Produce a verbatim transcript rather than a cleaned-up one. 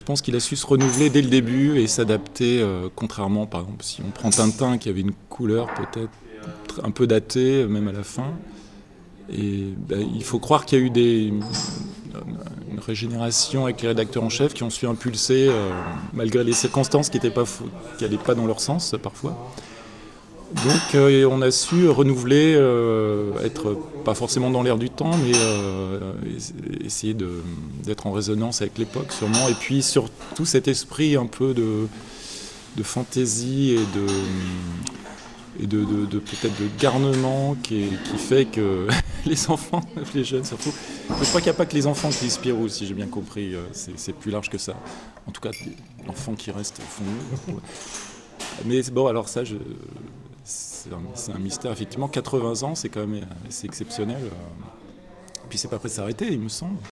Je pense qu'il a su se renouveler dès le début et s'adapter, euh, contrairement, par exemple, si on prend Tintin, qui avait une couleur peut-être un peu datée, même à la fin. Et ben, il faut croire qu'il y a eu des, une régénération avec les rédacteurs en chef qui ont su impulser, euh, malgré les circonstances qui n'allaient pas, pas dans leur sens parfois. Donc euh, on a su renouveler, euh, être pas forcément dans l'air du temps, mais euh, essayer de, d'être en résonance avec l'époque sûrement. Et puis surtout cet esprit un peu de, de fantaisie et de, et de, de, de peut-être de garnement qui, est, qui fait que les enfants, les jeunes surtout, je crois qu'il n'y a pas que les enfants qui lisent Spirou, si j'ai bien compris, c'est, c'est plus large que ça. En tout cas, l'enfant qui reste font mieux. Mais bon, alors ça, je, c'est, un, c'est un mystère, effectivement. quatre-vingts ans, c'est quand même c'est exceptionnel. Puis c'est pas prêt de s'arrêter, il me semble.